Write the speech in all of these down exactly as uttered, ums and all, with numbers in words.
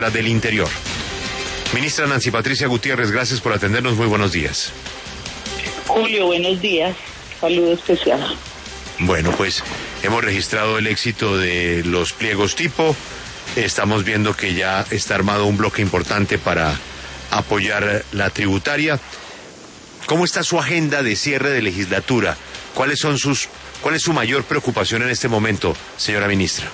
la del Interior. Ministra Nancy Patricia Gutiérrez, gracias por atendernos, muy buenos días. Julio, buenos días, saludo especial. Bueno, pues hemos registrado el éxito de los pliegos tipo, estamos viendo que ya está armado un bloque importante para apoyar la tributaria. ¿Cómo está su agenda de cierre de legislatura? ¿Cuáles son sus, cuál es su mayor preocupación en este momento, señora ministra?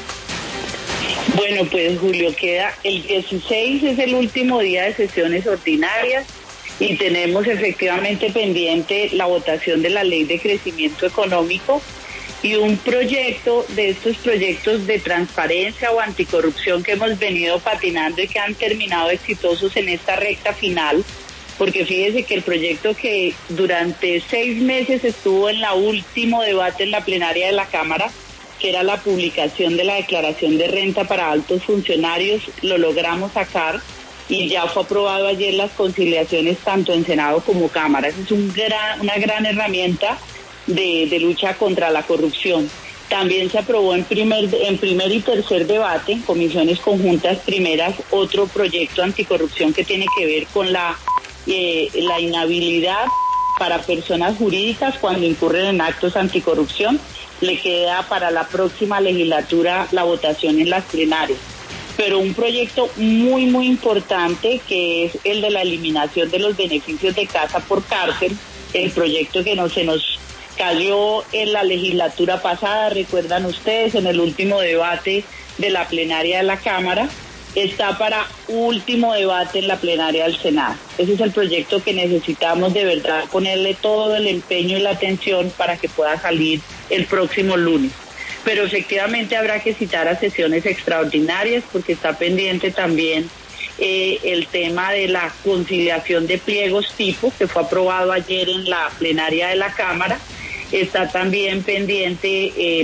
Bueno, pues Julio, queda el dieciséis, es el último día de sesiones ordinarias y tenemos efectivamente pendiente la votación de la Ley de Crecimiento Económico y un proyecto de estos proyectos de transparencia o anticorrupción que hemos venido patinando y que han terminado exitosos en esta recta final, porque fíjese que el proyecto que durante seis meses estuvo en la último debate en la plenaria de la Cámara, que era la publicación de la declaración de renta para altos funcionarios, lo logramos sacar y ya fue aprobado ayer las conciliaciones tanto en Senado como Cámara. Esa es un gran, una gran herramienta de, de lucha contra la corrupción. También se aprobó en primer, en primer y tercer debate, en comisiones conjuntas primeras, otro proyecto anticorrupción que tiene que ver con la, eh, la inhabilidad para personas jurídicas cuando incurren en actos anticorrupción. Le queda para la próxima legislatura la votación en las plenarias. Pero un proyecto muy, muy importante que es el de la eliminación de los beneficios de casa por cárcel, el proyecto que no se nos cayó en la legislatura pasada, recuerdan ustedes, en el último debate de la plenaria de la Cámara, está para último debate en la plenaria del Senado. Ese es el proyecto que necesitamos de verdad ponerle todo el empeño y la atención para que pueda salir el próximo lunes. Pero efectivamente habrá que citar a sesiones extraordinarias porque está pendiente también eh, el tema de la conciliación de pliegos tipo que fue aprobado ayer en la plenaria de la Cámara. Está también pendiente eh,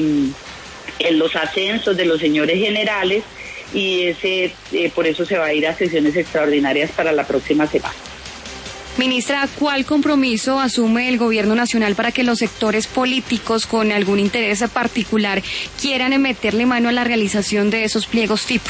en los ascensos de los señores generales y ese eh, por eso se va a ir a sesiones extraordinarias para la próxima semana. Ministra, ¿cuál compromiso asume el gobierno nacional para que los sectores políticos con algún interés particular quieran meterle mano a la realización de esos pliegos tipo?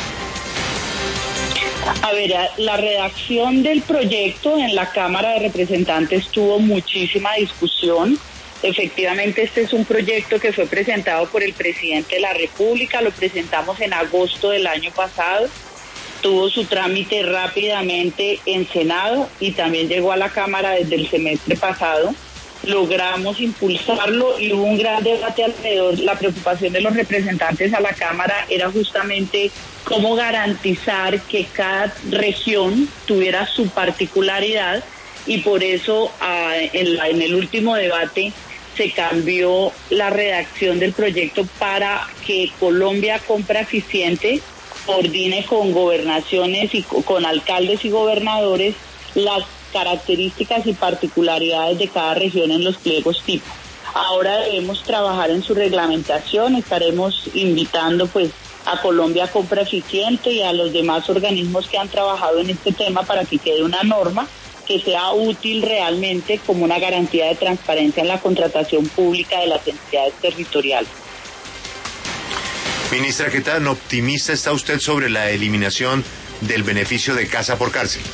A ver, la redacción del proyecto en la Cámara de Representantes tuvo muchísima discusión. Efectivamente, este es un proyecto que fue presentado por el presidente de la República, lo presentamos en agosto del año pasado, tuvo su trámite rápidamente en Senado y también llegó a la Cámara desde el semestre pasado. Logramos impulsarlo y hubo un gran debate alrededor. La preocupación de los representantes a la Cámara era justamente cómo garantizar que cada región tuviera su particularidad y por eso ah, en, la, en el último debate se cambió la redacción del proyecto para que Colombia Compra Eficiente coordine con gobernaciones y con alcaldes y gobernadores las características y particularidades de cada región en los pliegos tipo. Ahora debemos trabajar en su reglamentación, estaremos invitando pues a Colombia Compra Eficiente y a los demás organismos que han trabajado en este tema para que quede una norma que sea útil realmente como una garantía de transparencia en la contratación pública de las entidades territoriales. Ministra, ¿qué tan optimista está usted sobre la eliminación del beneficio de casa por cárcel?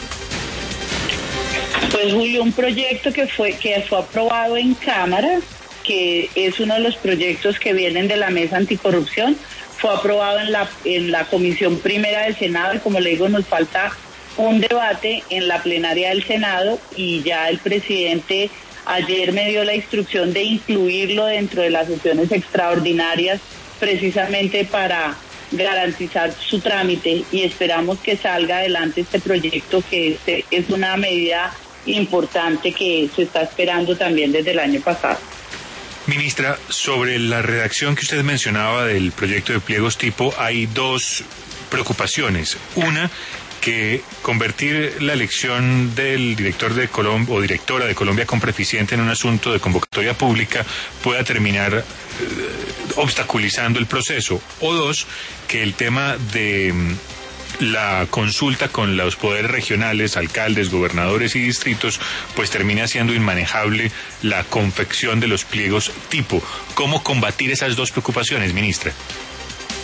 Pues Julio, un proyecto que fue que fue aprobado en Cámara, que es uno de los proyectos que vienen de la Mesa Anticorrupción, fue aprobado en la en la Comisión Primera del Senado y como le digo, nos falta un debate en la plenaria del Senado y ya el presidente ayer me dio la instrucción de incluirlo dentro de las sesiones extraordinarias precisamente para garantizar su trámite y esperamos que salga adelante este proyecto que este es una medida importante que se está esperando también desde el año pasado. Ministra, sobre la redacción que usted mencionaba del proyecto de pliegos tipo, hay dos preocupaciones. Una, que convertir la elección del director de Colombia o directora de Colombia Compra Eficiente en un asunto de convocatoria pública pueda terminar eh, obstaculizando el proceso. O dos, que el tema de la consulta con los poderes regionales, alcaldes, gobernadores y distritos, pues termina siendo inmanejable la confección de los pliegos tipo. ¿Cómo combatir esas dos preocupaciones, ministra?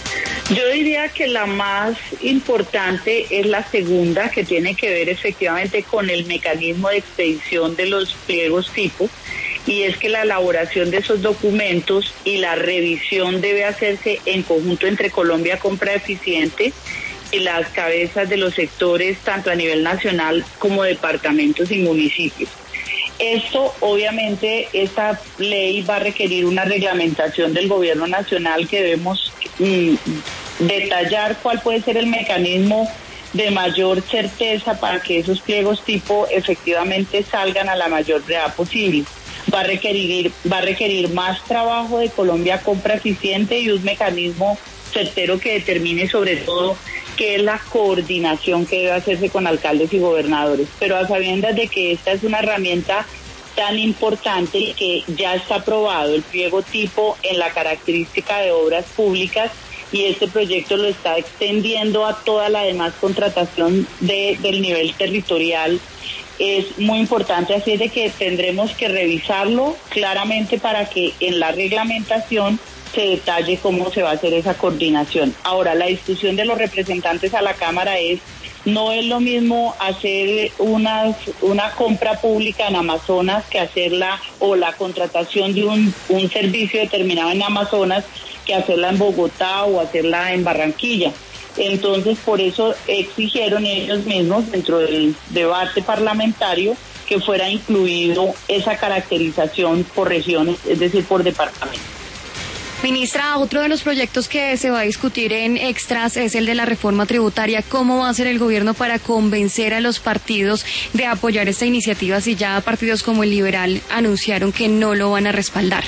Yo diría que la más importante es la segunda, que tiene que ver efectivamente con el mecanismo de expedición de los pliegos tipo, y es que la elaboración de esos documentos y la revisión debe hacerse en conjunto entre Colombia Compra Eficiente y las cabezas de los sectores, tanto a nivel nacional como departamentos y municipios. Esto, obviamente, esta ley va a requerir una reglamentación del gobierno nacional que debemos mm, detallar cuál puede ser el mecanismo de mayor certeza para que esos pliegos tipo efectivamente salgan a la mayor brevedad posible. Va a requerir, va a requerir más trabajo de Colombia Compra Eficiente y un mecanismo certero que determine sobre todo qué es la coordinación que debe hacerse con alcaldes y gobernadores, pero a sabiendas de que esta es una herramienta tan importante y que ya está aprobado el pliego tipo en la característica de obras públicas, y este proyecto lo está extendiendo a toda la demás contratación de, del nivel territorial. Es muy importante, así es de que tendremos que revisarlo claramente para que en la reglamentación se detalle cómo se va a hacer esa coordinación. Ahora, la discusión de los representantes a la Cámara es, no es lo mismo hacer unas, una compra pública en Amazonas que hacerla, o la contratación de un, un servicio determinado en Amazonas, que hacerla en Bogotá o hacerla en Barranquilla. Entonces, por eso exigieron ellos mismos, dentro del debate parlamentario, que fuera incluido esa caracterización por regiones, es decir, por departamentos. Ministra, otro de los proyectos que se va a discutir en Extras es el de la reforma tributaria. ¿Cómo va a hacer el gobierno para convencer a los partidos de apoyar esta iniciativa si ya partidos como el Liberal anunciaron que no lo van a respaldar?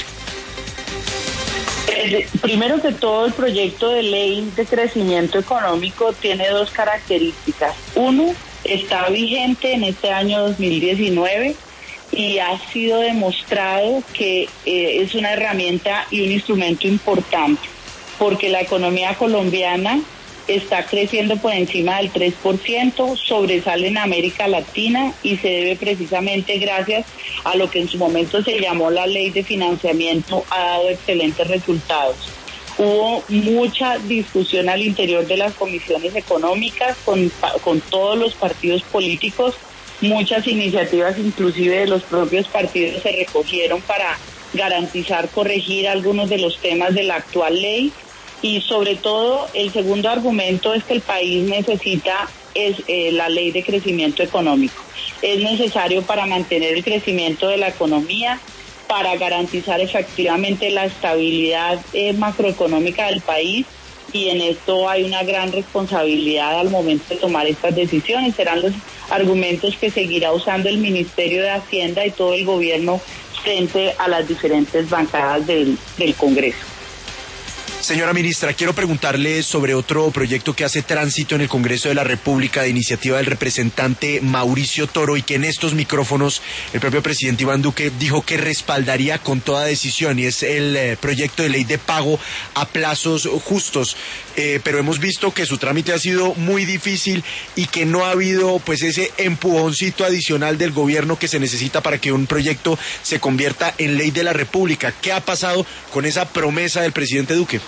Primero que todo, el proyecto de ley de crecimiento económico tiene dos características. Uno, está vigente en este año dos mil diecinueve y ha sido demostrado que eh, es una herramienta y un instrumento importante, porque la economía colombiana está creciendo por encima del tres por ciento, sobresale en América Latina y se debe precisamente gracias a lo que en su momento se llamó la ley de financiamiento, ha dado excelentes resultados. Hubo mucha discusión al interior de las comisiones económicas con, con todos los partidos políticos, muchas iniciativas inclusive de los propios partidos se recogieron para garantizar, corregir algunos de los temas de la actual ley. Y sobre todo, el segundo argumento es que el país necesita es eh, la ley de crecimiento económico. Es necesario para mantener el crecimiento de la economía, para garantizar efectivamente la estabilidad eh, macroeconómica del país, y en esto hay una gran responsabilidad al momento de tomar estas decisiones. Serán los argumentos que seguirá usando el Ministerio de Hacienda y todo el gobierno frente a las diferentes bancadas del, del Congreso. Señora ministra, quiero preguntarle sobre otro proyecto que hace tránsito en el Congreso de la República de iniciativa del representante Mauricio Toro, y que en estos micrófonos el propio presidente Iván Duque dijo que respaldaría con toda decisión, y es el eh, proyecto de ley de pago a plazos justos. Eh, pero hemos visto que su trámite ha sido muy difícil y que no ha habido pues ese empujoncito adicional del gobierno que se necesita para que un proyecto se convierta en ley de la República. ¿Qué ha pasado con esa promesa del presidente Duque?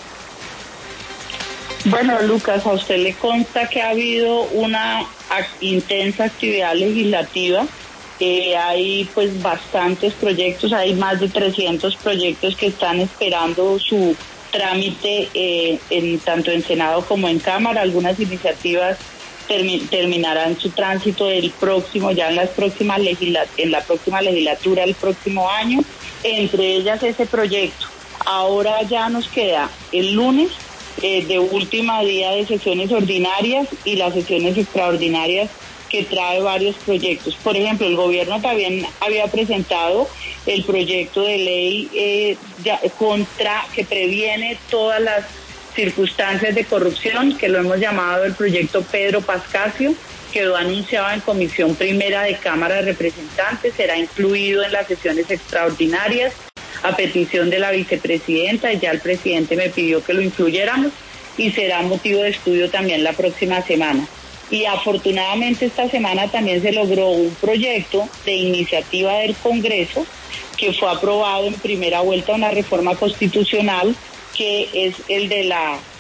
Bueno, Lucas, a usted le consta que ha habido una intensa actividad legislativa. Eh, hay pues bastantes proyectos, hay más de trescientos proyectos que están esperando su trámite eh, en, tanto en Senado como en Cámara. Algunas iniciativas termi- terminarán su tránsito el próximo, ya en las próximas legisla- en la próxima legislatura el próximo año, entre ellas ese proyecto. Ahora ya nos queda el lunes eh, de última día de sesiones ordinarias y las sesiones extraordinarias, que trae varios proyectos. Por ejemplo, el gobierno también había presentado el proyecto de ley eh, de, contra que previene todas las circunstancias de corrupción, que lo hemos llamado el proyecto Pedro Pascasio. Quedó anunciado en Comisión Primera de Cámara de Representantes, será incluido en las sesiones extraordinarias a petición de la vicepresidenta, y ya el presidente me pidió que lo incluyéramos, y será motivo de estudio también la próxima semana. Y afortunadamente esta semana también se logró un proyecto de iniciativa del Congreso que fue aprobado en primera vuelta, una reforma constitucional, que es el de la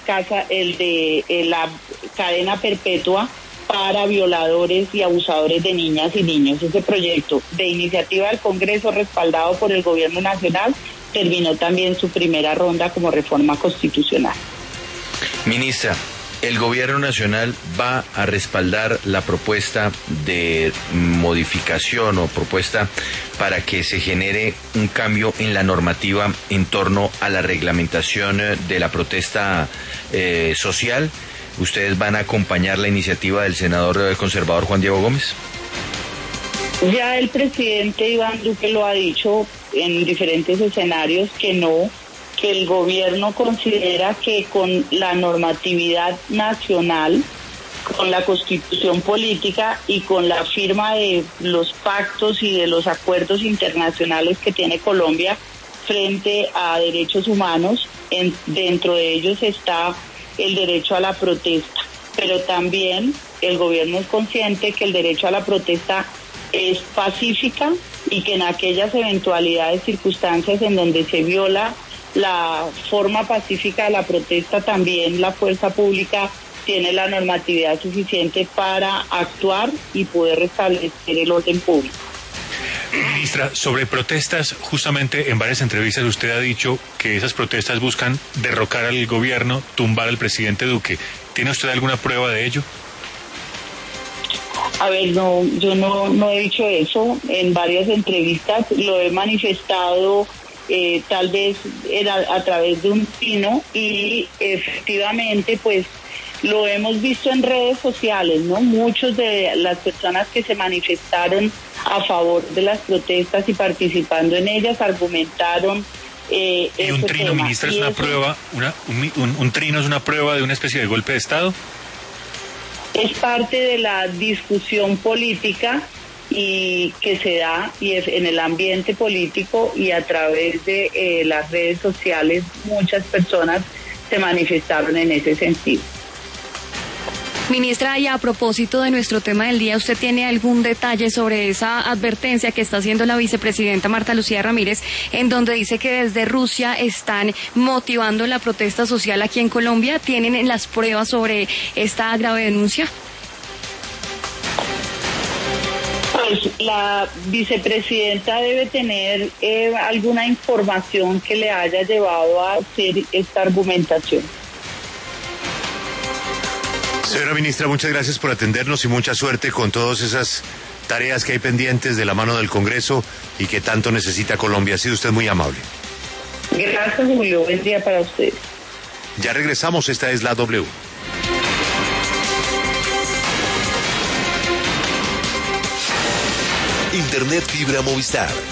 casa, el de eh, la cadena perpetua para violadores y abusadores de niñas y niños. Ese proyecto de iniciativa del Congreso respaldado por el Gobierno Nacional terminó también su primera ronda como reforma constitucional. Ministra, el Gobierno Nacional va a respaldar la propuesta de modificación o propuesta para que se genere un cambio en la normativa en torno a la reglamentación de la protesta eh, social. ¿Ustedes van a acompañar la iniciativa del senador conservador Juan Diego Gómez? Ya el presidente Iván Duque lo ha dicho en diferentes escenarios que no, que el gobierno considera que con la normatividad nacional, con la constitución política y con la firma de los pactos y de los acuerdos internacionales que tiene Colombia frente a derechos humanos, en, dentro de ellos está el derecho a la protesta, pero también el gobierno es consciente que el derecho a la protesta es pacífica y que en aquellas eventualidades, circunstancias en donde se viola la forma pacífica de la protesta, también la fuerza pública tiene la normatividad suficiente para actuar y poder restablecer el orden público. Ministra, sobre protestas, justamente en varias entrevistas usted ha dicho que esas protestas buscan derrocar al gobierno, tumbar al presidente Duque. ¿Tiene usted alguna prueba de ello? A ver, no, yo no, no he dicho eso en varias entrevistas, lo he manifestado eh, tal vez era a través de un trino y efectivamente pues lo hemos visto en redes sociales, ¿no? Muchos de las personas que se manifestaron a favor de las protestas y participando en ellas argumentaron eh, ¿Y un trino, tema. ministra, es y una eso, prueba, una, un, un, un trino es una prueba de una especie de golpe de Estado? Es parte de la discusión política y que se da y es en el ambiente político y a través de eh, las redes sociales muchas personas se manifestaron en ese sentido. Ministra, y a propósito de nuestro tema del día, ¿usted tiene algún detalle sobre esa advertencia que está haciendo la vicepresidenta Marta Lucía Ramírez, en donde dice que desde Rusia están motivando la protesta social aquí en Colombia? ¿Tienen las pruebas sobre esta grave denuncia? Pues la vicepresidenta debe tener eh, alguna información que le haya llevado a hacer esta argumentación. Señora ministra, muchas gracias por atendernos y mucha suerte con todas esas tareas que hay pendientes de la mano del Congreso y que tanto necesita Colombia. Ha sido usted muy amable. Gracias, Julio. Buen día para ustedes. Ya regresamos, esta es la W. Internet Fibra Movistar.